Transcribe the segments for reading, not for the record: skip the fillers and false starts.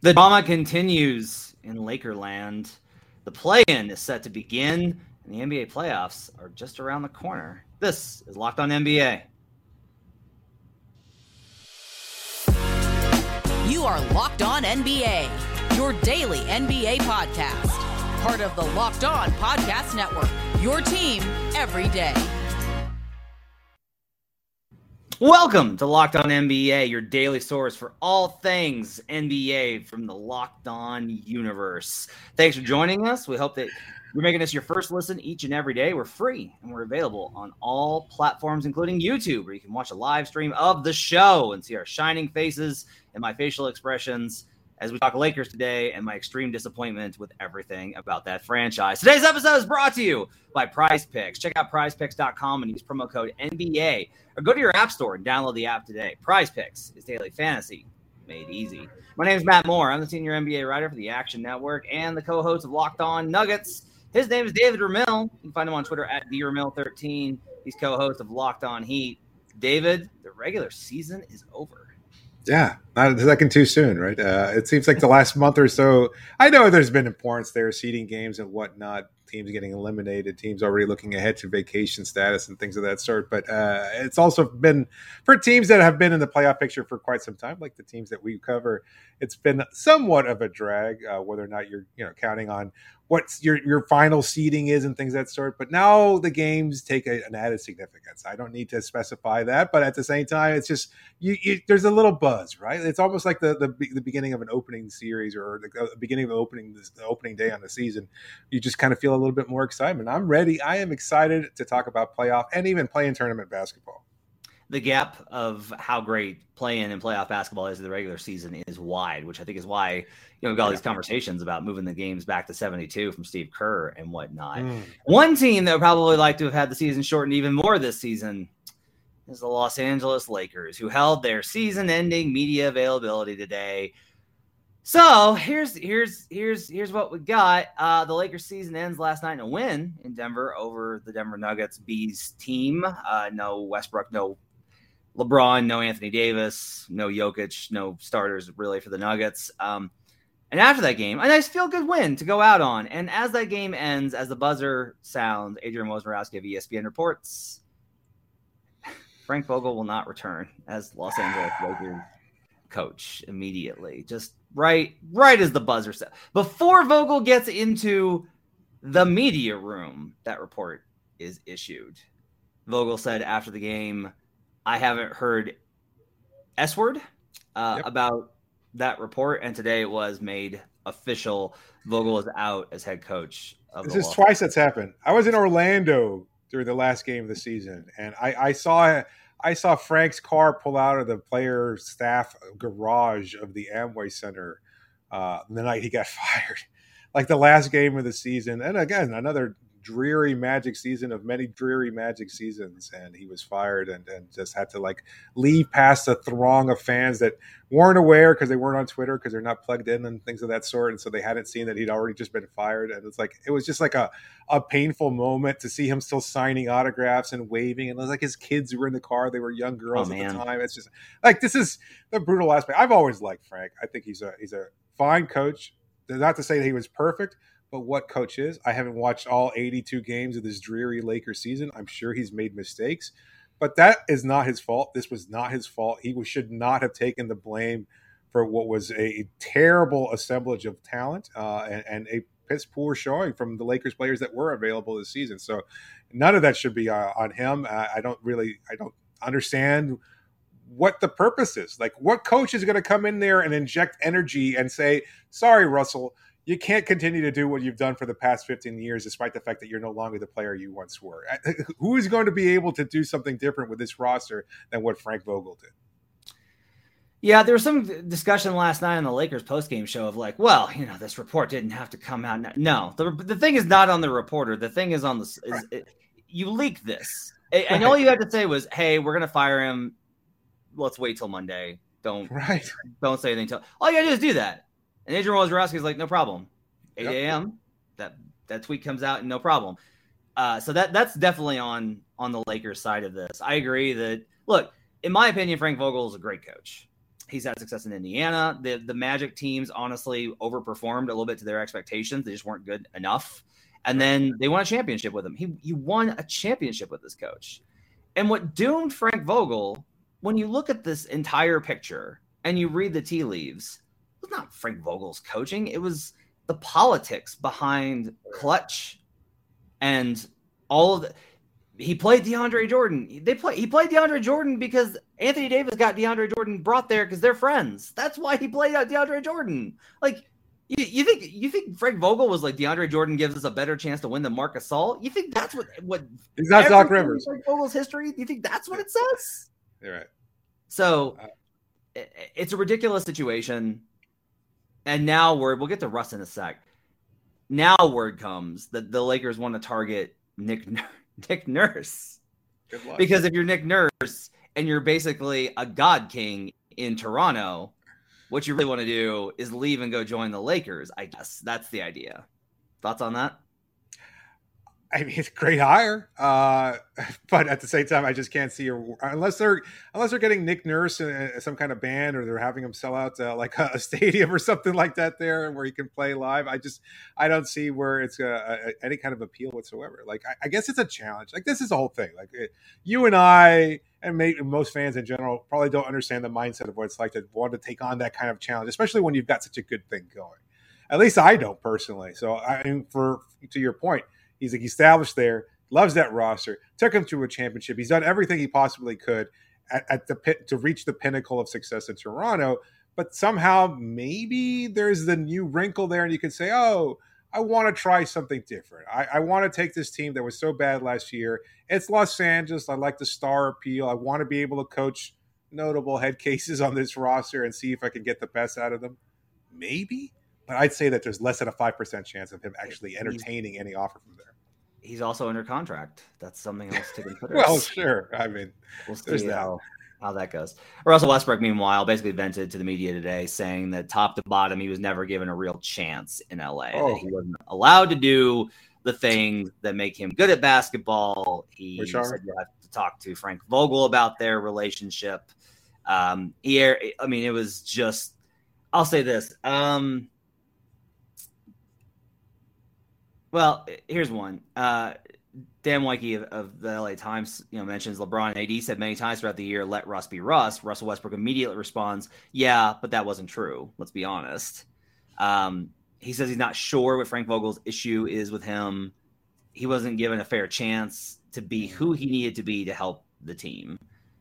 The drama continues in Lakerland. The play-in is set to begin, and the NBA playoffs are just around the corner. This is Locked On NBA. You are Locked On NBA, your daily NBA podcast. Part of the Locked On Podcast Network, your team every day. Welcome to Locked On NBA, your daily source for all things NBA from the Locked On universe. Thanks for joining us. We hope that you're making this your first listen each and every day. We're free and we're available on all platforms, including YouTube, where you can watch a live stream of the show and see our shining faces and my facial expressions as we talk Lakers today and my extreme disappointment with everything about that franchise. Today's episode is brought to you by PrizePicks. Check out prizepicks.com and use promo code NBA, or go to your app store and download the app today. PrizePicks is daily fantasy made easy. My name is Matt Moore. I'm the senior NBA writer for the Action Network and the co-host of Locked On Nuggets. His name is David Ramil. You can find him on Twitter at DRamil13. He's co-host of Locked On Heat. David, the regular season is over. Yeah, not a second too soon, right? It seems like the last month or so, I know there's been importance there, seeding games and whatnot, teams getting eliminated, teams already looking ahead to vacation status and things of that sort. But it's also been, for teams that have been in the playoff picture for quite some time, like the teams that we cover, it's been somewhat of a drag, whether or not you're counting on what your final seeding is and things of that sort. But now the games take an added significance. I don't need to specify that, but at the same time, it's just there's a little buzz, right? It's almost like the beginning of an opening series or the beginning of the opening day on the season. You just kind of feel a little bit more excitement. I'm ready. I am excited to talk about playoff and even play-in tournament basketball. The gap of how great play-in and playoff basketball is in the regular season is wide, which I think is why we've got all these conversations about moving the games back to 72 from Steve Kerr and whatnot. One team that would probably like to have had the season shortened even more this season is the Los Angeles Lakers, who held their season-ending media availability today. So here's what we got. The Lakers season ends last night in a win in Denver over the Denver Nuggets Bees team. No Westbrook, no LeBron, no Anthony Davis, no Jokic, no starters really for the Nuggets. And after that game, a nice feel-good win to go out on. And as that game ends, as the buzzer sounds, Adrian Wojnarowski of ESPN reports, Frank Vogel will not return as Los Angeles Lakers coach immediately. Just right as the buzzer said. Before Vogel gets into the media room, that report is issued. Vogel said after the game, I haven't heard S-word about that report, and today it was made official. Vogel is out as head coach of the This is twice that's happened. I was in Orlando during the last game of the season, and I saw Frank's car pull out of the player staff garage of the Amway Center the night he got fired. Like the last game of the season, and again, another dreary Magic season of many dreary Magic seasons, and he was fired and just had to leave past a throng of fans that weren't aware because they weren't on Twitter because they're not plugged in and things of that sort, and so they hadn't seen that he'd already just been fired. And it was just like a painful moment to see him still signing autographs and waving, and it was like his kids were in the car, they were young girls at the time. It's just like, this is the brutal aspect. I've always liked Frank. I think he's a fine coach. Not to say that he was perfect, but what coach is. I haven't watched all 82 games of this dreary Lakers season. I'm sure he's made mistakes, but that is not his fault. This was not his fault. He should not have taken the blame for what was a terrible assemblage of talent and a piss poor showing from the Lakers players that were available this season. So none of that should be on him. I don't understand what the purpose is. Like, what coach is going to come in there and inject energy and say, sorry, Russell, you can't continue to do what you've done for the past 15 years, despite the fact that you're no longer the player you once were. Who is going to be able to do something different with this roster than what Frank Vogel did? Yeah, there was some discussion last night on the Lakers postgame show of this report didn't have to come out. No, the thing is not on the reporter. The thing is on you leaked this. And all you had to say was, hey, we're going to fire him. Let's wait till Monday. Don't say anything. All you got to do is do that. And Adrian Wojnarowski is like, no problem. 8 a.m. That tweet comes out and no problem. So that's definitely on the Lakers side of this. I agree that, look, in my opinion, Frank Vogel is a great coach. He's had success in Indiana. The Magic teams honestly overperformed a little bit to their expectations. They just weren't good enough. And then they won a championship with him. He won a championship with this coach. And what doomed Frank Vogel, when you look at this entire picture and you read the tea leaves, it was not Frank Vogel's coaching. It was the politics behind Clutch and all of the. He played DeAndre Jordan. He played DeAndre Jordan because Anthony Davis got DeAndre Jordan brought there because they're friends. That's why he played DeAndre Jordan. Like, you think Frank Vogel was like DeAndre Jordan gives us a better chance to win than Marc Gasol? You think that's what he's not Doc Rivers. Frank Vogel's history? You think that's what it says? You're right. So it's a ridiculous situation. And now we'll get to Russ in a sec. Now word comes that the Lakers want to target Nick Nurse. Good luck. Because if you're Nick Nurse and you're basically a God King in Toronto, what you really want to do is leave and go join the Lakers. I guess that's the idea. Thoughts on that? I mean, it's a great hire, but at the same time, I just can't see unless they're getting Nick Nurse in some kind of band, or they're having him sell out like a stadium or something like that there, where he can play live. I don't see where it's any kind of appeal whatsoever. Like, I guess it's a challenge. Like, this is the whole thing. Like, you and I, and maybe most fans in general, probably don't understand the mindset of what it's like to want to take on that kind of challenge, especially when you've got such a good thing going. At least I don't personally. So, I mean, to your point. He's like established there, loves that roster, took him to a championship. He's done everything he possibly could at the pit to reach the pinnacle of success in Toronto. But somehow maybe there's the new wrinkle there, and you can say, oh, I want to try something different. I want to take this team that was so bad last year. It's Los Angeles. I like the star appeal. I want to be able to coach notable head cases on this roster and see if I can get the best out of them. Maybe. But I'd say that there's less than a 5% chance of him actually entertaining any offer from there. He's also under contract. That's something else to consider. Well, sure. I mean, we'll see how that goes. Russell Westbrook, meanwhile, basically vented to the media today saying that top to bottom, he was never given a real chance in LA. That he wasn't allowed to do the things that make him good at basketball. He said you have to talk to Frank Vogel about their relationship. It was just, I'll say this. Well, here's one. Dan Weinke of the LA Times, mentions LeBron and AD said many times throughout the year, let Russ be Russ. Russell Westbrook immediately responds, yeah, but that wasn't true. Let's be honest. He says he's not sure what Frank Vogel's issue is with him. He wasn't given a fair chance to be who he needed to be to help the team.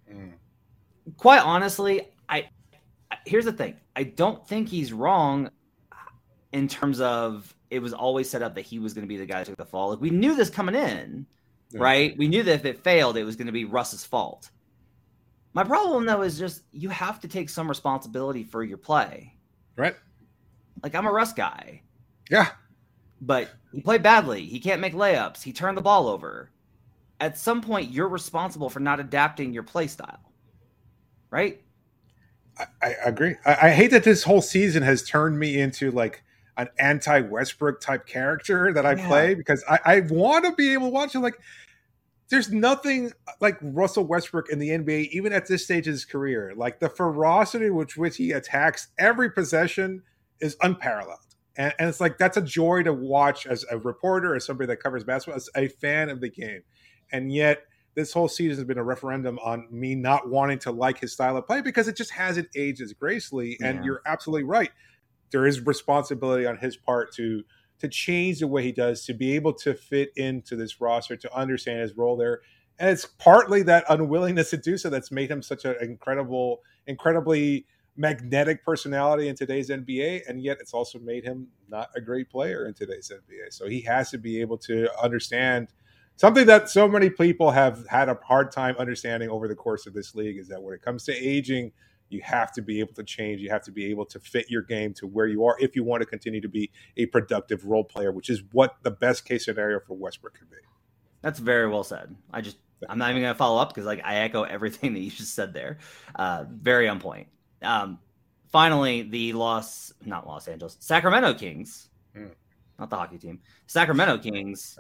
Quite honestly, here's the thing. I don't think he's wrong in terms of it was always set up that he was going to be the guy that took the fall. Like, we knew this coming in, right? We knew that if it failed, it was going to be Russ's fault. My problem, though, is just you have to take some responsibility for your play. Right. Like, I'm a Russ guy. Yeah. But he played badly. He can't make layups. He turned the ball over. At some point, you're responsible for not adapting your play style. Right? I agree. I hate that this whole season has turned me into, like, an anti-Westbrook type character that I play, because I want to be able to watch it. Like, there's nothing like Russell Westbrook in the NBA, even at this stage of his career. Like, the ferocity with which he attacks every possession is unparalleled. And it's like, that's a joy to watch as a reporter, as somebody that covers basketball, as a fan of the game. And yet this whole season has been a referendum on me not wanting to like his style of play because it just hasn't aged as gracefully. And you're absolutely right. There is responsibility on his part to change the way he does, to be able to fit into this roster, to understand his role there. And it's partly that unwillingness to do so that's made him such an incredibly magnetic personality in today's NBA. And yet it's also made him not a great player in today's NBA. So he has to be able to understand something that so many people have had a hard time understanding over the course of this league, is that when it comes to aging, you have to be able to change. You have to be able to fit your game to where you are if you want to continue to be a productive role player, which is what the best case scenario for Westbrook could be. That's very well said. I'm not even going to follow up because I echo everything that you just said there. Very on point. Finally, the Sacramento Kings, not the hockey team, Sacramento Kings.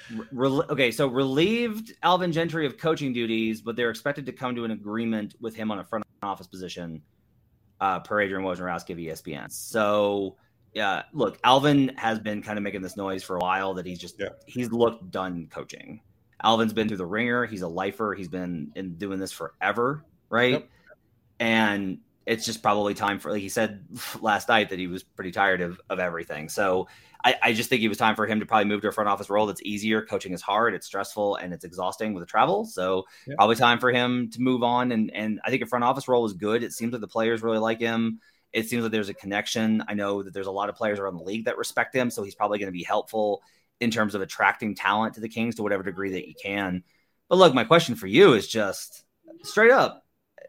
So relieved Alvin Gentry of coaching duties, but they're expected to come to an agreement with him on a front office position. per Adrian Wojnarowski of ESPN. So, yeah, look, Alvin has been kind of making this noise for a while that he's looked done coaching. Alvin's been through the ringer. He's a lifer. He's been doing this forever, right? Yep. And it's just probably time for, like he said last night, that he was pretty tired of everything. So I just think it was time for him to probably move to a front office role that's easier. Coaching is hard, it's stressful, and it's exhausting with the travel. So probably time for him to move on. And I think a front office role is good. It seems like the players really like him. It seems like there's a connection. I know that there's a lot of players around the league that respect him, so he's probably going to be helpful in terms of attracting talent to the Kings to whatever degree that you can. But look, my question for you is just straight up.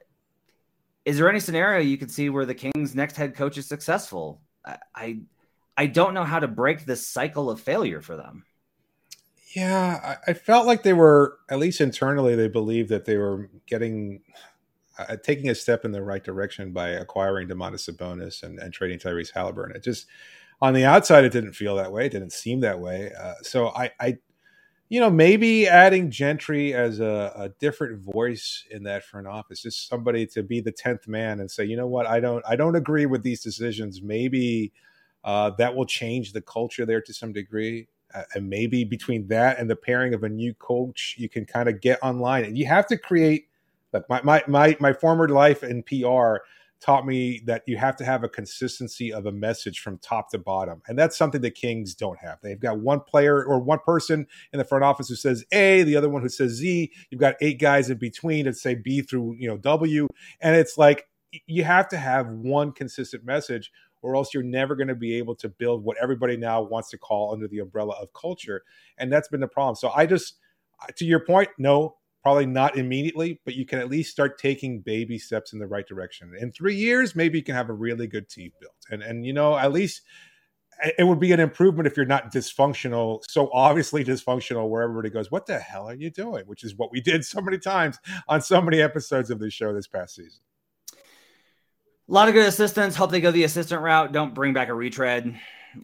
Is there any scenario you could see where the Kings' next head coach is successful? I don't know how to break this cycle of failure for them. Yeah, I felt like they were, at least internally, they believed that they were taking a step in the right direction by acquiring Domantas Sabonis and trading Tyrese Halliburton. It just, on the outside, it didn't feel that way. It didn't seem that way. So I maybe adding Gentry as a different voice in that front office, just somebody to be the 10th man and say, you know what, I don't agree with these decisions. Maybe that will change the culture there to some degree. And maybe between that and the pairing of a new coach, you can kind of get online. And you have to create, like my former life in PR taught me that you have to have a consistency of a message from top to bottom. And that's something the Kings don't have. They've got one player or one person in the front office who says A, the other one who says Z. You've got 8 guys in between that say B through W. And it's like you have to have one consistent message, or else you're never going to be able to build what everybody now wants to call under the umbrella of culture. And that's been the problem. So to your point, no, probably not immediately, but you can at least start taking baby steps in the right direction. In 3 years, maybe you can have a really good team built. And at least it would be an improvement if you're not dysfunctional, so obviously dysfunctional, where everybody goes, what the hell are you doing? Which is what we did so many times on so many episodes of this show this past season. A lot of good assistants. Hope they go the assistant route. Don't bring back a retread.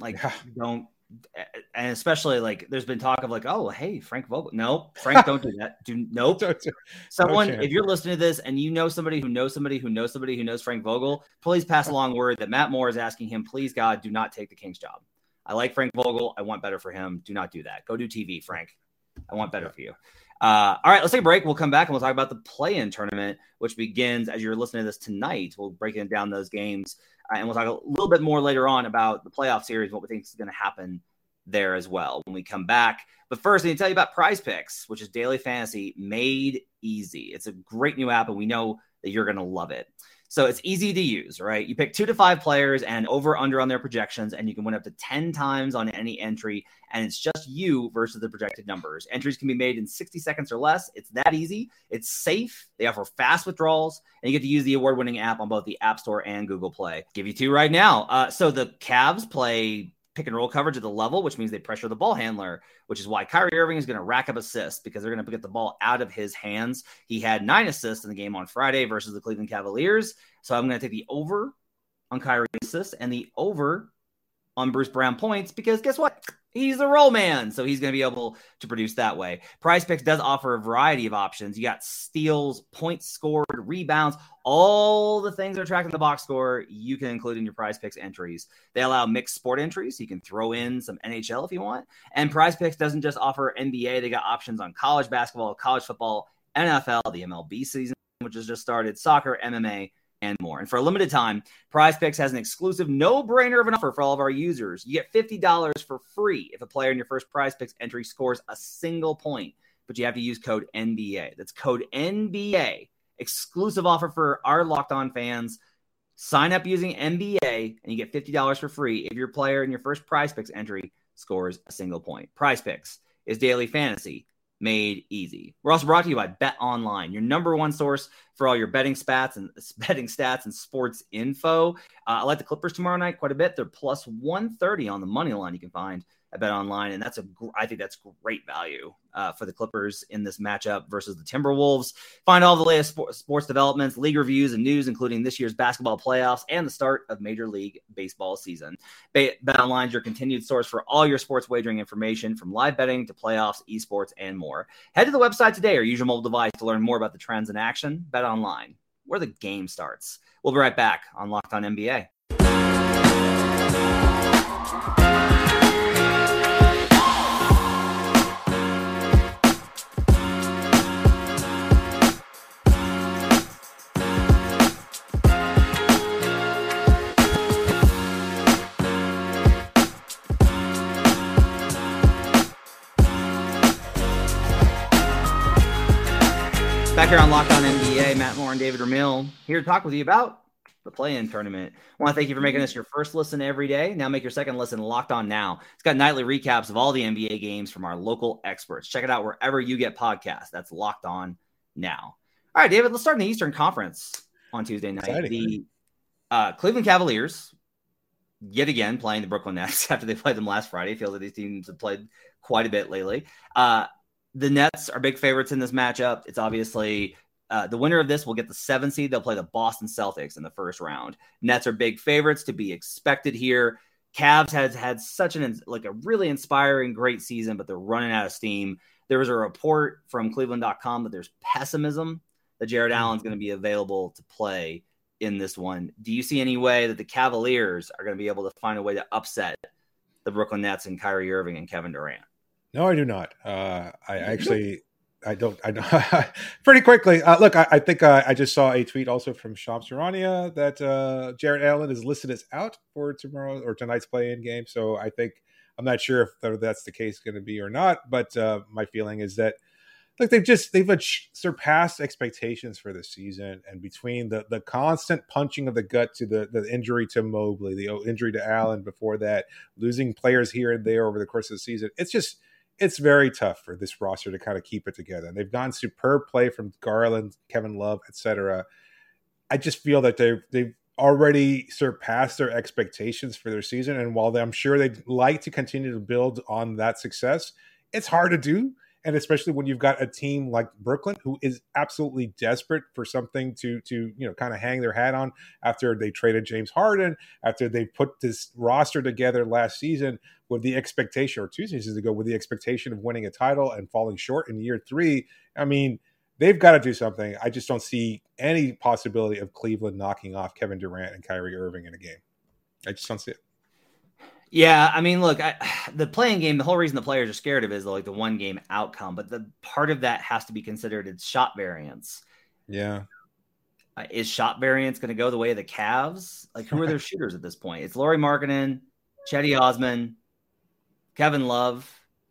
Don't. And especially, like, there's been talk of like, oh, hey, Frank Vogel. No, Frank, don't do that. Nope. Someone, if you're listening to this and you know somebody who knows somebody who knows somebody who knows Frank Vogel, please pass along word that Matt Moore is asking him, please, God, do not take the Kings job. I like Frank Vogel. I want better for him. Do not do that. Go do TV, Frank. I want better for you. All right, let's take a break. We'll come back and we'll talk about the play-in tournament, which begins as you're listening to this tonight. We'll break down those games, and we'll talk a little bit more later on about the playoff series, what we think is going to happen there as well when we come back. But first, I need to tell you about Prize Picks, which is daily fantasy made easy. It's a great new app, and we know that you're going to love it. So it's easy to use, right? You pick 2 to 5 players and over/under on their projections, and you can win up to 10 times on any entry, and it's just you versus the projected numbers. Entries can be made in 60 seconds or less. It's that easy. It's safe. They offer fast withdrawals, and you get to use the award-winning app on both the App Store and Google Play. Give you 2 right now. So the Cavs play pick and roll coverage at the level, which means they pressure the ball handler, which is why Kyrie Irving is going to rack up assists because they're going to get the ball out of his hands. He had 9 assists in the game on Friday versus the Cleveland Cavaliers. So I'm going to take the over on Kyrie assists and the over on Bruce Brown points because guess what? He's the roll man. So he's going to be able to produce that way. Prize Picks does offer a variety of options. You got steals, points scored, rebounds, all the things that are tracking the box score you can include in your Prize Picks entries. They allow mixed sport entries. So you can throw in some NHL if you want. And Prize Picks doesn't just offer NBA. They got options on college basketball, college football, NFL, the MLB season, which has just started, soccer, MMA, and more. And for a limited time, Prize Picks has an exclusive no-brainer of an offer for all of our users. You get $50 for free if a player in your first Prize Picks entry scores a single point, but you have to use code NBA. That's code NBA. Exclusive offer for our Locked On fans. Sign up using NBA, and you get $50 for free if your player in your first Prize Picks entry scores a single point. Prize Picks is daily fantasy made easy. We're also brought to you by Bet Online, your number one source for all your betting stats and sports info. I like the Clippers tomorrow night quite a bit. They're plus 130 on the money line you can find at Bet Online, and I think that's great value for the Clippers in this matchup versus the Timberwolves. Find all the latest sports developments, league reviews, and news, including this year's basketball playoffs and the start of Major League Baseball season. Bet Online is your continued source for all your sports wagering information, from live betting to playoffs, esports, and more. Head to the website today or use your mobile device to learn more about the trends in action. Bet Online, where the game starts. We'll be right back on Locked On NBA. Back here on Locked On NBA, Matt Moore and David Ramil here to talk with you about the play-in tournament. I want to thank you for making this your first listen every day. Now make your second listen Locked On Now. It's got nightly recaps of all the NBA games from our local experts. Check it out wherever you get podcasts. That's Locked On Now. All right, David, let's start in the Eastern Conference on Tuesday night. Exciting. The Cleveland Cavaliers, yet again, playing the Brooklyn Nets after they played them last Friday. It feels like these teams have played quite a bit lately. The Nets are big favorites in this matchup. It's obviously the winner of this will get the 7th seed. They'll play the Boston Celtics in the first round. Nets are big favorites to be expected here. Cavs has had such a really inspiring, great season, but they're running out of steam. There was a report from Cleveland.com that there's pessimism that Jared Allen's going to be available to play in this one. Do you see any way that the Cavaliers are going to be able to find a way to upset the Brooklyn Nets and Kyrie Irving and Kevin Durant? No, I do not. I don't. Pretty quickly. Look, I think I just saw a tweet also from Shams Charania that Jared Allen is listed as out for tomorrow or tonight's play-in game. So I think I'm not sure if that's the case going to be or not. But my feeling is that look, they've surpassed expectations for the season, and between the constant punching of the gut to the injury to Mobley, the injury to Allen before that, losing players here and there over the course of the season, it's very tough for this roster to kind of keep it together. And they've gotten superb play from Garland, Kevin Love, etc. I just feel that they've already surpassed their expectations for their season. And while I'm sure they'd like to continue to build on that success, it's hard to do. And especially when you've got a team like Brooklyn, who is absolutely desperate for something to kind of hang their hat on after they traded James Harden, after they put this roster together last season with the expectation, or 2 seasons ago, with the expectation of winning a title and falling short in year 3. I mean, they've got to do something. I just don't see any possibility of Cleveland knocking off Kevin Durant and Kyrie Irving in a game. I just don't see it. Yeah, I mean, look, the playing game, the whole reason the players are scared of it is the one game outcome, but the part of that has to be considered its shot variance. Yeah. Is shot variance going to go the way of the Cavs? Who are their shooters at this point? It's Lauri Markkanen, Cedi Osman, Kevin Love,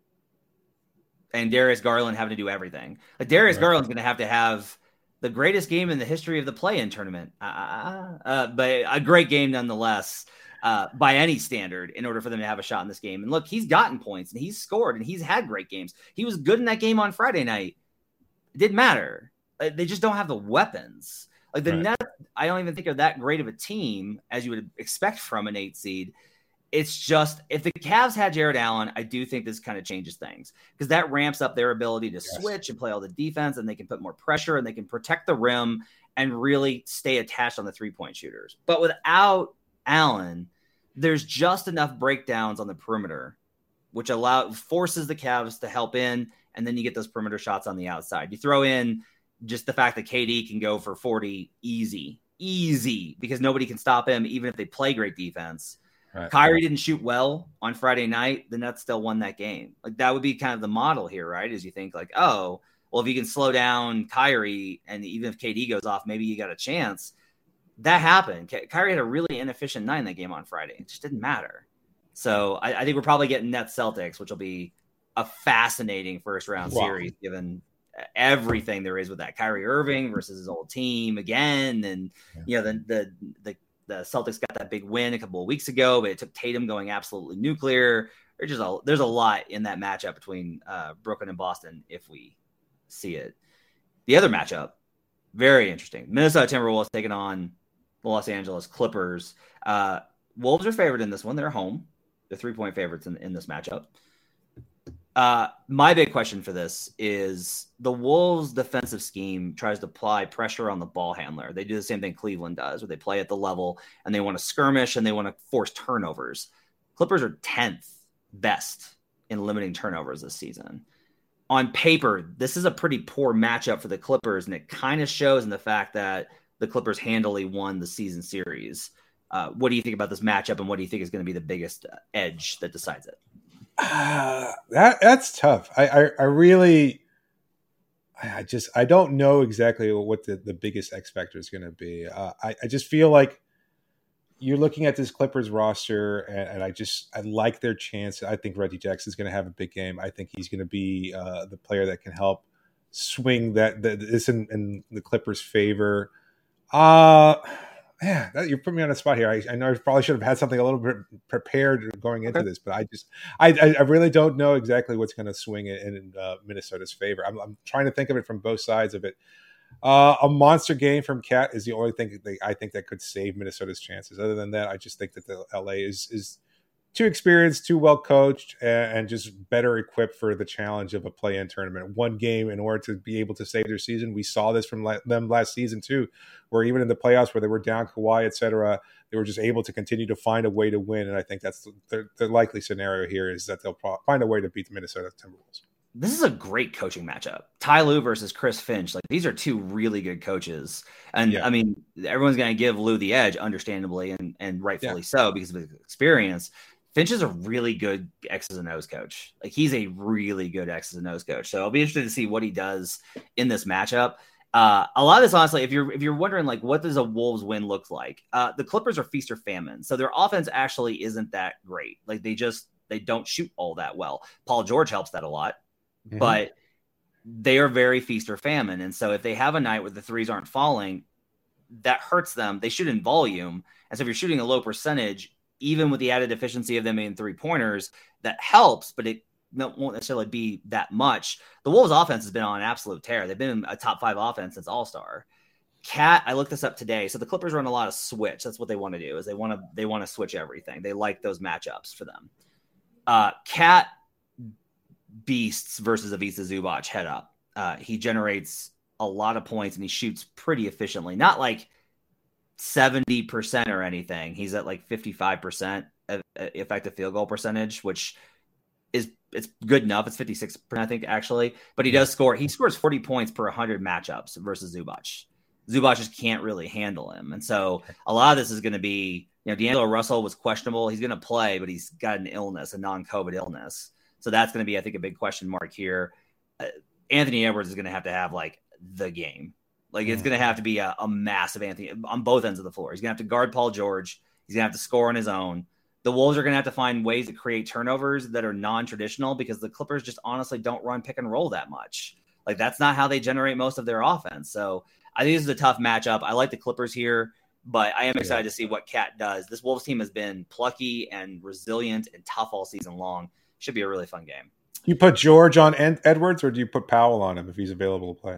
and Darius Garland having to do everything. Darius Garland's going to have the greatest game in the history of the play-in tournament, but a great game nonetheless. By any standard, in order for them to have a shot in this game. And look, he's gotten points and he's scored and he's had great games. He was good in that game on Friday night. It didn't matter. They just don't have the weapons. The Nets, I don't even think are that great of a team as you would expect from an 8 seed. It's just, if the Cavs had Jared Allen, I do think this kind of changes things because that ramps up their ability to switch and play all the defense, and they can put more pressure and they can protect the rim and really stay attached on the 3-point shooters. But without Allen, there's just enough breakdowns on the perimeter, which forces the Cavs to help in, and then you get those perimeter shots on the outside. You throw in just the fact that KD can go for 40 easy, because nobody can stop him, even if they play great defense. Right. Kyrie didn't shoot well on Friday night. The Nets still won that game. That would be kind of the model here, right? As you think if you can slow down Kyrie, and even if KD goes off, maybe you got a chance. That happened. Kyrie had a really inefficient night in that game on Friday. It just didn't matter. So I think we're probably getting Nets Celtics, which will be a fascinating first round series, given everything there is with that. Kyrie Irving versus his old team again. And, the Celtics got that big win a couple of weeks ago, but it took Tatum going absolutely nuclear. There's a lot in that matchup between Brooklyn and Boston if we see it. The other matchup, very interesting. Minnesota Timberwolves taking on the Los Angeles Clippers. Wolves are favored in this one. They're home. They're 3-point favorites in this matchup. My big question for this is the Wolves' defensive scheme tries to apply pressure on the ball handler. They do the same thing Cleveland does, where they play at the level and they want to skirmish and they want to force turnovers. Clippers are 10th best in limiting turnovers this season. On paper, this is a pretty poor matchup for the Clippers, and it kind of shows in the fact that the Clippers handily won the season series. What do you think about this matchup, and what do you think is going to be the biggest edge that decides it? That's tough. I don't know exactly what the biggest X factor is going to be. I just feel like you're looking at this Clippers roster, and I like their chance. I think Reggie Jackson is going to have a big game. I think he's going to be the player that can help swing this in the Clippers' favor. You put me on a spot here. I know I probably should have had something a little bit prepared going into this, but I really don't know exactly what's going to swing it in Minnesota's favor. I'm trying to think of it from both sides of it. A monster game from Cat is the only thing I think that could save Minnesota's chances. Other than that, I just think that the LA is too experienced, too well coached, and just better equipped for the challenge of a play-in tournament. One game in order to be able to save their season. We saw this from them last season too, where even in the playoffs where they were down Kawhi, et cetera, they were just able to continue to find a way to win. And I think that's the likely scenario here is that they'll find a way to beat the Minnesota Timberwolves. This is a great coaching matchup. Ty Lue versus Chris Finch. Like, these are two really good coaches. And I mean, everyone's going to give Lue the edge, understandably, and rightfully so because of his experience. Finch is a really good X's and O's coach. Like, he's a really good X's and O's coach. So I'll be interested to see what he does in this matchup. A lot of this, honestly, if you're wondering, like, what does a Wolves win look like? The Clippers are feast or famine. So their offense actually isn't that great. Like, they don't shoot all that well. Paul George helps that a lot. Mm-hmm. But they are very feast or famine. And so if they have a night where the threes aren't falling, that hurts them. They shoot in volume. And so if you're shooting a low percentage, even with the added efficiency of them in 3-pointers, that helps, but it won't necessarily be that much. The Wolves offense has been on an absolute tear. They've been a top 5 offense since All-Star. Cat, I looked this up today. So the Clippers run a lot of switch. That's what they want to do, is they want to switch everything. They like those matchups for them. Cat beasts versus Ivica Zubac head up. He generates a lot of points and he shoots pretty efficiently. Not like 70% or anything. He's at like 55% effective field goal percentage, which it's good enough. It's 56%, I think, actually. But he does score. He scores 40 points per 100 matchups versus Zubac. Zubac just can't really handle him. And so a lot of this is going to be, D'Angelo Russell was questionable. He's going to play, but he's got an illness, a non-COVID illness. So that's going to be, I think, a big question mark here. Anthony Edwards is going to have like the game. Like, it's going to have to be a massive Anthony on both ends of the floor. He's going to have to guard Paul George. He's going to have to score on his own. The Wolves are going to have to find ways to create turnovers that are non-traditional because the Clippers just honestly don't run pick and roll that much. Like, that's not how they generate most of their offense. So I think this is a tough matchup. I like the Clippers here, but I am excited to see what Cat does. This Wolves team has been plucky and resilient and tough all season long. Should be a really fun game. You put George on Edwards, or do you put Powell on him if he's available to play?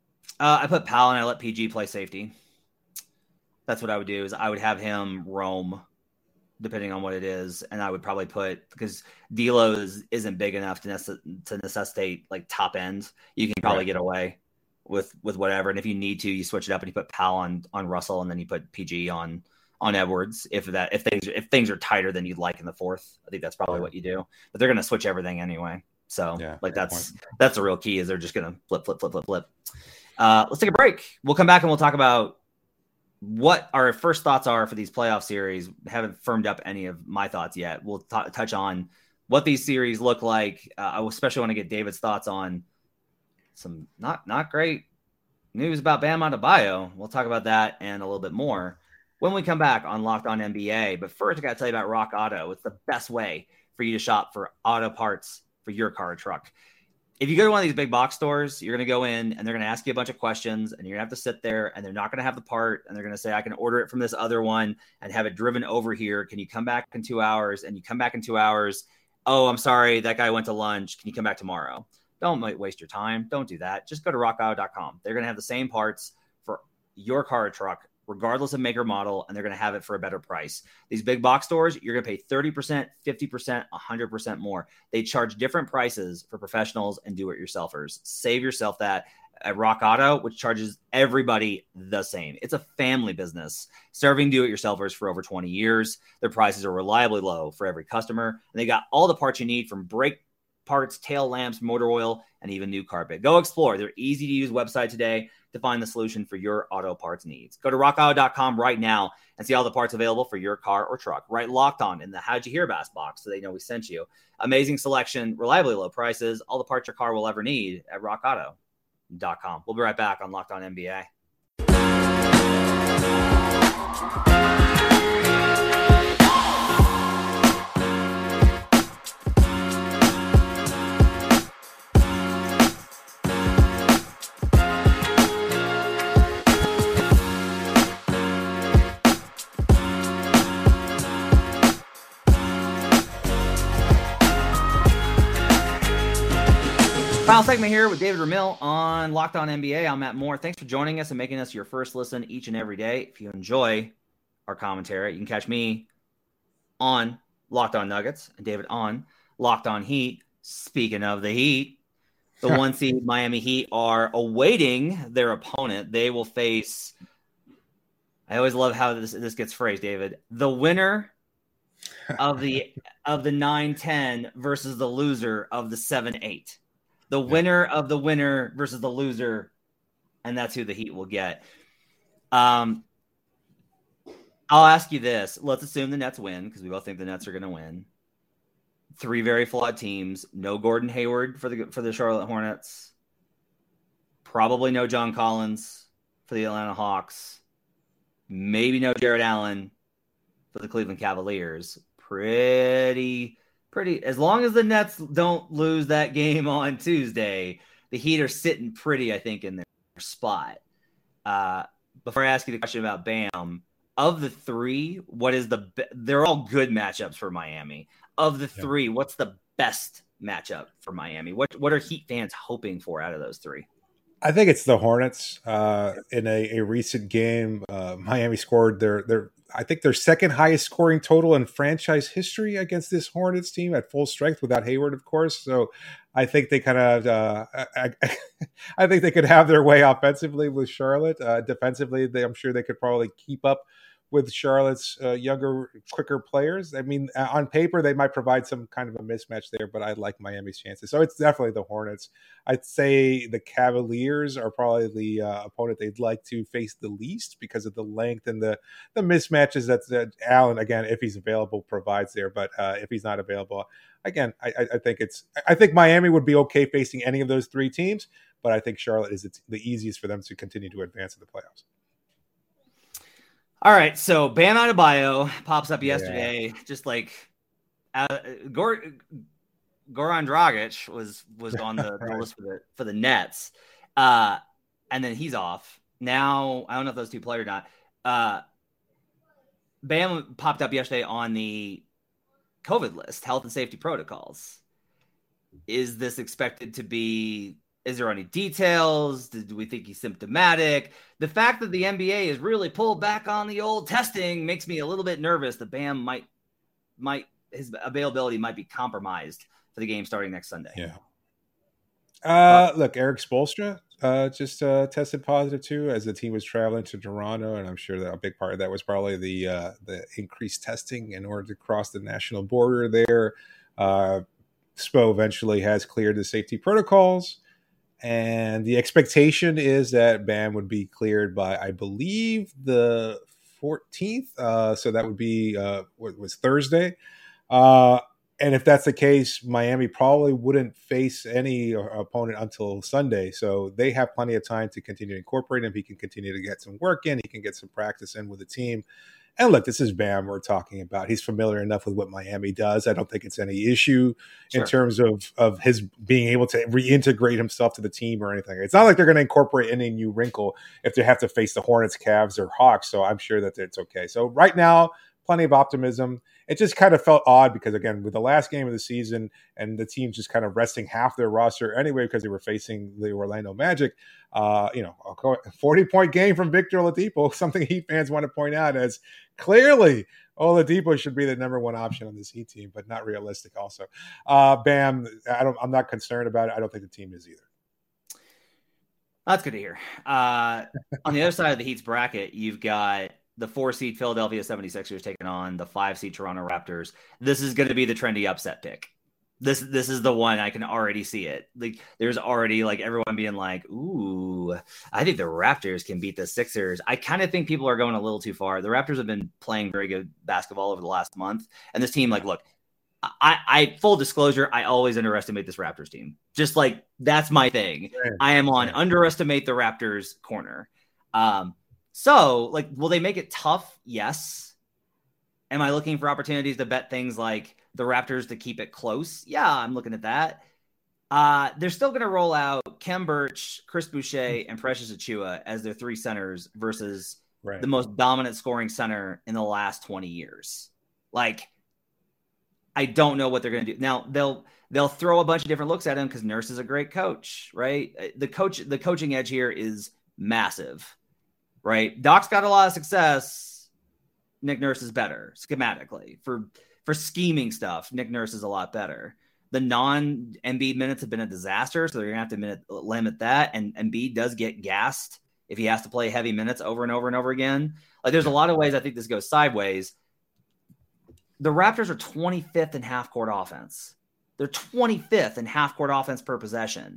I put Powell and I let PG play safety. That's what I would do, is I would have him roam depending on what it is. And I would probably because D'Lo isn't big enough to necessitate like top end. You can probably get away with whatever. And if you need to, you switch it up and you put Powell on Russell, and then you put PG on Edwards if things are tighter than you'd like in the fourth. I think that's probably what you do. But they're going to switch everything anyway. So that's the real key, is they're just going to flip. Let's take a break. We'll come back and we'll talk about what our first thoughts are for these playoff series. Haven't firmed up any of my thoughts yet. We'll touch on what these series look like. I especially want to get David's thoughts on some not great news about Bam Adebayo. We'll talk about that and a little bit more when we come back on Locked On NBA. But first, I got to tell you about Rock Auto. It's the best way for you to shop for auto parts for your car or truck. If you go to one of these big box stores, you're going to go in and they're going to ask you a bunch of questions, and you're going to have to sit there, and they're not going to have the part, and they're going to say, I can order it from this other one and have it driven over here. Can you come back in 2 hours? And you come back in 2 hours. Oh, I'm sorry, that guy went to lunch. Can you come back tomorrow? Don't waste your time. Don't do that. Just go to rockauto.com. They're going to have the same parts for your car or truck, regardless of make or model, and they're going to have it for a better price. These big box stores, you're going to pay 30%, 50%, 100% more. They charge different prices for professionals and do-it-yourselfers. Save yourself that at Rock Auto, which charges everybody the same. It's a family business serving do-it-yourselfers for over 20 years. Their prices are reliably low for every customer, and they got all the parts you need, from brake parts, tail lamps, motor oil, and even new carpet. Go explore their easy-to-use website today. to find the solution for your auto parts needs. Go to rockauto.com right now and see all the parts available for your car or truck. Write Locked On in the How'd You Hear About Us box so they know we sent you. Amazing selection, reliably low prices, all the parts your car will ever need at rockauto.com. We'll be right back on Locked On NBA. Final segment here with David Ramil on Locked On NBA. I'm Matt Moore. Thanks for joining us and making us your first listen each and every day. If you enjoy our commentary, you can catch me on Locked On Nuggets and David on Locked On Heat. Speaking of the Heat, the 1 seed Miami Heat are awaiting their opponent. They will face, I always love how this gets phrased, David, the winner of the 9-10 versus the loser of the 7-8. The winner of the winner versus the loser, and that's who the Heat will get. I'll ask you this. Let's assume the Nets win, because we both think the Nets are going to win. 3 very flawed teams. No Gordon Hayward for the Charlotte Hornets. Probably no John Collins for the Atlanta Hawks. Maybe no Jared Allen for the Cleveland Cavaliers. Pretty, as long as the Nets don't lose that game on Tuesday, the Heat are sitting pretty, I think, in their spot. Before I ask you the question about Bam, of the 3, what is they're all good matchups for Miami. Of the 3, what's the best matchup for Miami? What are Heat fans hoping for out of those 3? I think it's the Hornets. In a recent game, Miami scored their second highest scoring total in franchise history against this Hornets team at full strength without Hayward, of course. So I think they kind of, I think they could have their way offensively with Charlotte. Defensively, I'm sure they could probably keep up with Charlotte's younger, quicker players. I mean, on paper, they might provide some kind of a mismatch there, but I like Miami's chances. So it's definitely the Hornets. I'd say the Cavaliers are probably the opponent they'd like to face the least because of the length and the mismatches that Allen, again, if he's available, provides there. But if he's not available, again, I think Miami would be okay facing any of those 3 teams, but I think Charlotte is the easiest for them to continue to advance in the playoffs. All right, so Bam Adebayo pops up yesterday, just like Goran Dragic was on the right. list for the Nets, and then he's off. Now I don't know if those 2 played or not. Bam popped up yesterday on the COVID list, health and safety protocols. Is this expected to be? Is there any details? Do we think he's symptomatic? The fact that the NBA has really pulled back on the old testing makes me a little bit nervous that Bam might his availability might be compromised for the game starting next Sunday. Yeah. Look, Eric Spoelstra just tested positive too as the team was traveling to Toronto, and I'm sure that a big part of that was probably the increased testing in order to cross the national border there. Spo eventually has cleared the safety protocols. And the expectation is that Bam would be cleared by, I believe, the 14th. So that would be what was Thursday. And if that's the case, Miami probably wouldn't face any opponent until Sunday. So they have plenty of time to continue to incorporate him. He can continue to get some work in. He can get some practice in with the team. And look, this is Bam we're talking about. He's familiar enough with what Miami does. I don't think it's any issue in terms of his being able to reintegrate himself to the team or anything. It's not like they're going to incorporate any new wrinkle if they have to face the Hornets, Cavs, or Hawks. So I'm sure that it's okay. So right now, plenty of optimism. It just kind of felt odd because, again, with the last game of the season and the team just kind of resting half their roster anyway because they were facing the Orlando Magic, a 40-point game from Victor Oladipo, something Heat fans want to point out as clearly Oladipo should be the number 1 option on this Heat team, but not realistic also. Bam, I'm not concerned about it. I don't think the team is either. That's good to hear. On the other side of the Heat's bracket, you've got the 4-seed Philadelphia 76ers taking on the 5-seed Toronto Raptors. This is going to be the trendy upset pick. This is the one I can already see it. Like there's already like everyone being like, "Ooh, I think the Raptors can beat the Sixers." I kind of think people are going a little too far. The Raptors have been playing very good basketball over the last month, and this team, like, look, I full disclosure, I always underestimate this Raptors team. Just like that's my thing. I am on underestimate the Raptors corner. So like, will they make it tough? Yes. Am I looking for opportunities to bet things like the Raptors to keep it close? Yeah, I'm looking at that. They're still going to roll out Khem Birch, Chris Boucher, and Precious Achiuwa as their 3 centers versus the most dominant scoring center in the last 20 years. Like, I don't know what they're going to do. Now, they'll throw a bunch of different looks at him because Nurse is a great coach, right? The coaching edge here is massive, right? Doc's got a lot of success. Nick Nurse is better schematically for scheming stuff. Nick Nurse is a lot better. The non-Embiid minutes have been a disaster, so they're going to have to limit that. And Embiid does get gassed if he has to play heavy minutes over and over and over again. Like, there's a lot of ways I think this goes sideways. The Raptors are 25th in half-court offense. They're 25th in half-court offense per possession.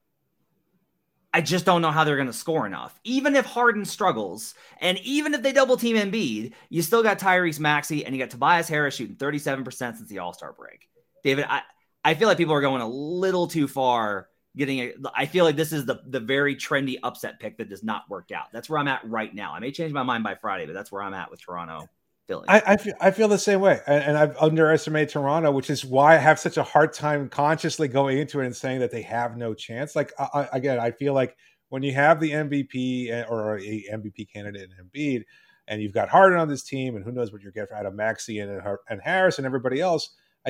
I just don't know how they're going to score enough. Even if Harden struggles, and even if they double-team Embiid, you still got Tyrese Maxey, and you got Tobias Harris shooting 37% since the All-Star break. David, I feel like people are going a little too far I feel like this is the very trendy upset pick that does not work out. That's where I'm at right now. I may change my mind by Friday, but that's where I'm at with Toronto. I feel the same way, and I've underestimated Toronto, which is why I have such a hard time consciously going into it and saying that they have no chance. Like, again, I feel like when you have the MVP or a MVP candidate in Embiid, and you've got Harden on this team, and who knows what you're getting out of Maxey and Harris and everybody else,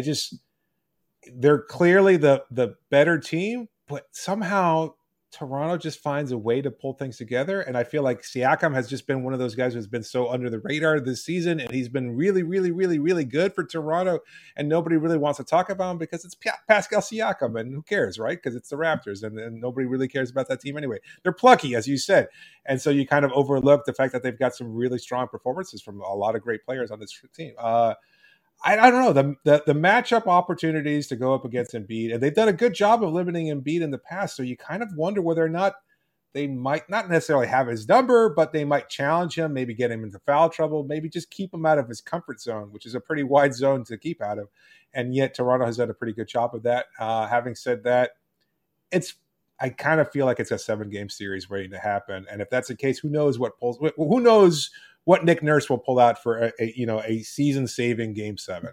they're clearly the better team, but somehow Toronto just finds a way to pull things together. And I feel like Siakam has just been one of those guys who's been so under the radar this season. And he's been really, really, really, really good for Toronto. And nobody really wants to talk about him because it's Pascal Siakam. And who cares, right? Because it's the Raptors. And nobody really cares about that team anyway. They're plucky, as you said. And so you kind of overlook the fact that they've got some really strong performances from a lot of great players on this team. I don't know, the matchup opportunities to go up against Embiid, and they've done a good job of limiting Embiid in the past, so you kind of wonder whether or not they might not necessarily have his number, but they might challenge him, maybe get him into foul trouble, maybe just keep him out of his comfort zone, which is a pretty wide zone to keep out of. And yet Toronto has done a pretty good job of that. Having said that, I kind of feel like it's a 7-game series waiting to happen. And if that's the case, who knows what Nick Nurse will pull out for a season-saving Game 7.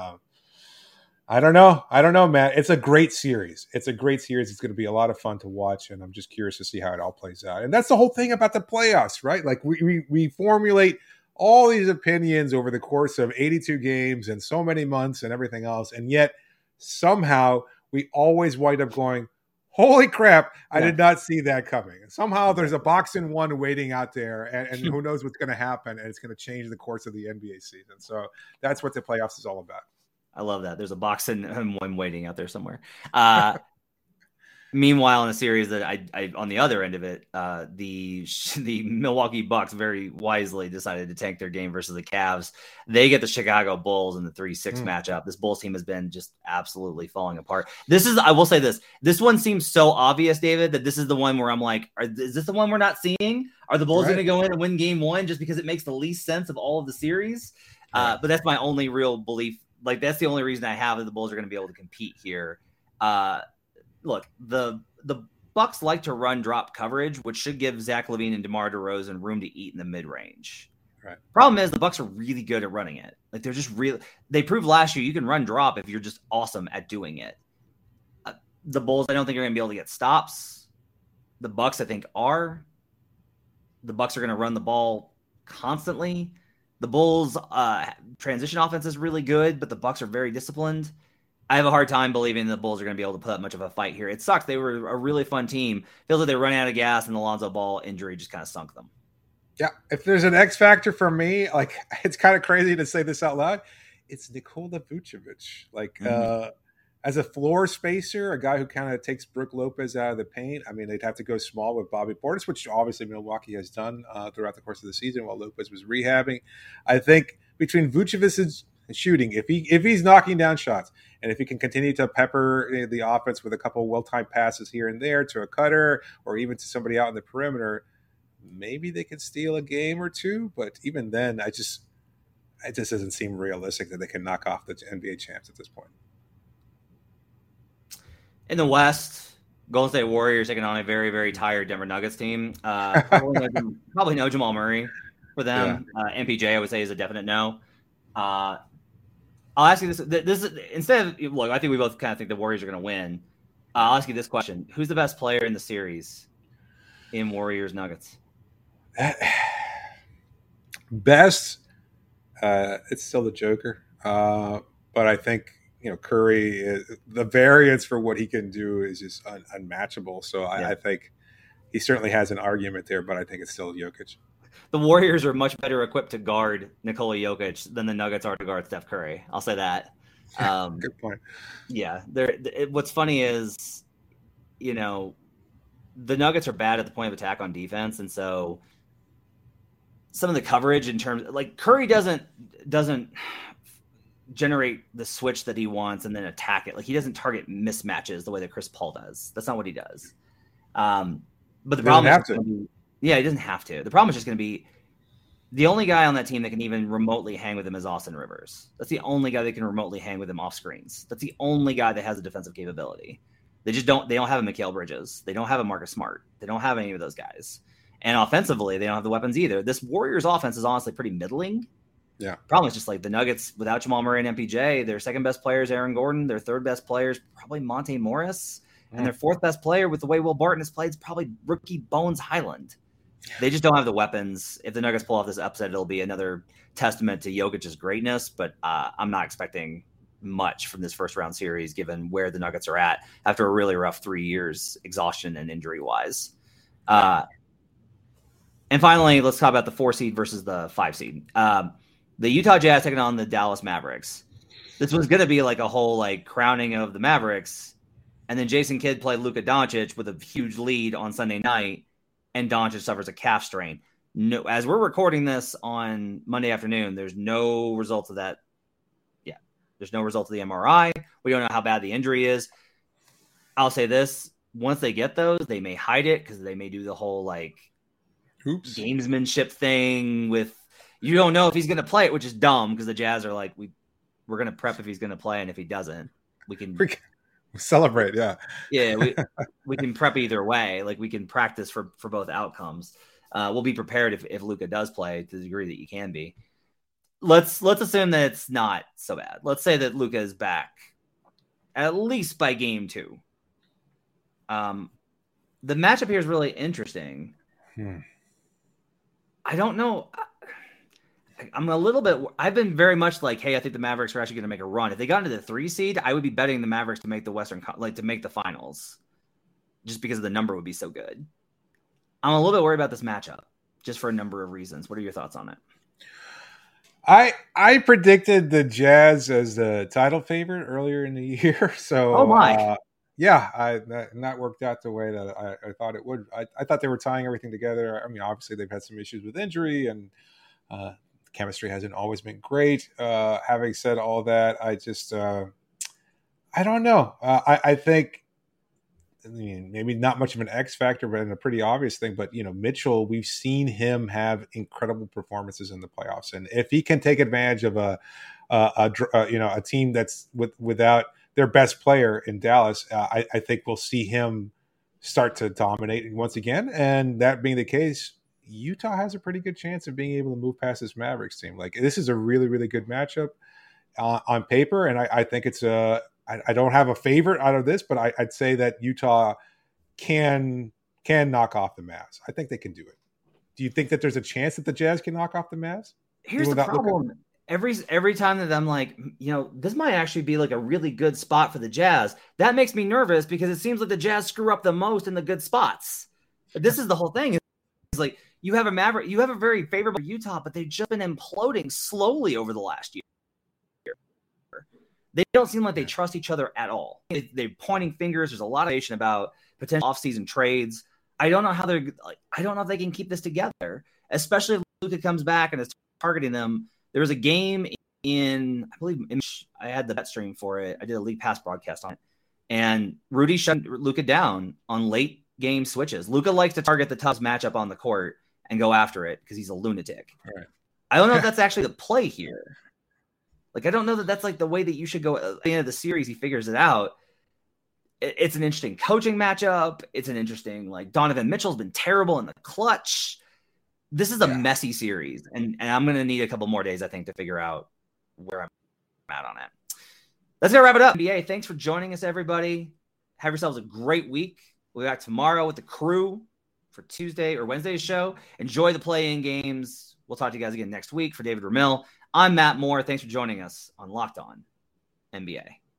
I don't know, Matt. It's a great series. It's going to be a lot of fun to watch, and I'm just curious to see how it all plays out. And that's the whole thing about the playoffs, right? Like we formulate all these opinions over the course of 82 games and so many months and everything else, and yet somehow we always wind up going, holy crap, I did not see that coming. Somehow there's a box in one waiting out there, and who knows what's going to happen, and it's going to change the course of the NBA season. So that's what the playoffs is all about. I love that. There's a box in one waiting out there somewhere. Meanwhile, in a series that I on the other end of it, the Milwaukee Bucks very wisely decided to tank their game versus the Cavs. They get the Chicago Bulls in the 3-6 matchup. This Bulls team has been just absolutely falling apart. I will say this one seems so obvious, David, that this is the one where I'm like, is this the one we're not seeing? Are the Bulls going to go in and win Game 1 just because it makes the least sense of all of the series? But that's my only real belief. Like, that's the only reason I have that the Bulls are going to be able to compete here. Look, the Bucks like to run drop coverage, which should give Zach LaVine and DeMar DeRozan room to eat in the mid-range. Right. Problem is the Bucks are really good at running it. Like, they're just they proved last year you can run drop if you're just awesome at doing it. The Bulls, I don't think are going to be able to get stops. The Bucks, I think, are. The Bucks are going to run the ball constantly. The Bulls' transition offense is really good, but the Bucks are very disciplined. I have a hard time believing the Bulls are going to be able to put up much of a fight here. It sucks. They were a really fun team. Feels like they run out of gas, and the Lonzo Ball injury just kind of sunk them. Yeah, if there's an X factor for me, like, it's kind of crazy to say this out loud, it's Nikola Vucevic. Like, as a floor spacer, a guy who kind of takes Brook Lopez out of the paint. I mean, they'd have to go small with Bobby Portis, which obviously Milwaukee has done throughout the course of the season while Lopez was rehabbing. I think between Vucevic's shooting, if he's knocking down shots, And if he can continue to pepper the offense with a couple well-timed passes here and there to a cutter or even to somebody out in the perimeter, maybe they could steal a game or two. But even then, it just doesn't seem realistic that they can knock off the NBA champs at this point. In the West, Golden State Warriors taking on a very, very tired Denver Nuggets team. Probably no Jamal Murray for them. Yeah. MPJ, I would say, is a definite no. I'll ask you this. This is, instead of, look, I think we both kind of think the Warriors are going to win. I'll ask you this question. Who's the best player in the series in Warriors Nuggets? Best, it's still the Joker. But I think, Curry, the variance for what he can do is just unmatchable. So I think he certainly has an argument there, but I think it's still Jokic. The Warriors are much better equipped to guard Nikola Jokic than the Nuggets are to guard Steph Curry. I'll say that. Good point. Yeah. What's funny is, the Nuggets are bad at the point of attack on defense. And so some of the coverage in terms like Curry doesn't generate the switch that he wants and then attack it. Like he doesn't target mismatches the way that Chris Paul does. That's not what he does. But the problem is he doesn't have to. The problem is just going to be the only guy on that team that can even remotely hang with him is Austin Rivers. That's the only guy that can remotely hang with him off screens. That's the only guy that has a defensive capability. They don't have a Mikal Bridges. They don't have a Marcus Smart. They don't have any of those guys. And offensively, they don't have the weapons either. This Warriors offense is honestly pretty middling. Yeah. Problem is just like the Nuggets without Jamal Murray and MPJ, their second best player is Aaron Gordon. Their third best player is probably Monte Morris. And their fourth best player with the way Will Barton has played is probably rookie Bones Highland. They just don't have the weapons. If the Nuggets pull off this upset, it'll be another testament to Jokic's greatness, but I'm not expecting much from this first round series given where the Nuggets are at after a really rough 3 years, exhaustion and injury wise. And finally, let's talk about the 4 seed versus the 5 seed. The Utah Jazz taking on the Dallas Mavericks. This was going to be like a whole like crowning of the Mavericks. And then Jason Kidd played Luka Doncic with a huge lead on Sunday night, and Doncic suffers a calf strain. No, as we're recording this on Monday afternoon, there's no results of that. Yeah, there's no results of the MRI. We don't know how bad the injury is. I'll say this. Once they get those, they may hide it because they may do the whole like gamesmanship thing with you don't know if he's going to play it, which is dumb because the Jazz are like, we're going to prep if he's going to play, and if he doesn't, we can celebrate. Yeah. Yeah. We can prep either way. Like we can practice for both outcomes. We'll be prepared if Luka does play to the degree that you can be. Let's assume that it's not so bad. Let's say that Luka is back at least by game 2. The matchup here is really interesting. I don't know. I'm a little bit. I've been very much like, hey, I think the Mavericks are actually going to make a run. If they got into the 3 seed, I would be betting the Mavericks to make the to make the finals, just because the number would be so good. I'm a little bit worried about this matchup, just for a number of reasons. What are your thoughts on it? I predicted the Jazz as the title favorite earlier in the year, so oh my. That worked out the way that I thought it would. I thought they were tying everything together. I mean, obviously they've had some issues with injury and chemistry hasn't always been great. Having said all that, I just I don't know. I think maybe not much of an X factor, but in a pretty obvious thing. But Mitchell, we've seen him have incredible performances in the playoffs, and if he can take advantage of a team that's without their best player in Dallas, I think we'll see him start to dominate once again. And that being the case, Utah has a pretty good chance of being able to move past this Mavericks team. Like this is a really, really good matchup on paper. And I think it's I don't have a favorite out of this, but I'd say that Utah can knock off the Mavs. I think they can do it. Do you think that there's a chance that the Jazz can knock off the Mavs? Here's the problem. Every time that I'm like, this might actually be like a really good spot for the Jazz. That makes me nervous because it seems like the Jazz screw up the most in the good spots. This is the whole thing. It's like you have a very favorable Utah, but they've just been imploding slowly over the last year. They don't seem like they trust each other at all. They're pointing fingers. There's a lot of information about potential offseason trades. I don't know how I don't know if they can keep this together, especially if Luka comes back and is targeting them. There was a game I believe I had the bet stream for it. I did a League Pass broadcast on it. And Rudy shut Luka down on late game switches. Luka likes to target the toughest matchup on the court and go after it because he's a lunatic. Right. I don't know if that's actually the play here. Like, I don't know that that's like the way that you should go at the end of the series. He figures it out. It's an interesting coaching matchup. It's an interesting, like, Donovan Mitchell's been terrible in the clutch. This is a messy series. And I'm going to need a couple more days, I think, to figure out where I'm at on it. Let's go wrap it up. NBA, thanks for joining us, everybody. Have yourselves a great week. We'll be back tomorrow with the crew for Tuesday or Wednesday's show. Enjoy the play-in games. We'll talk to you guys again next week. For David Ramil, I'm Matt Moore. Thanks for joining us on Locked On NBA.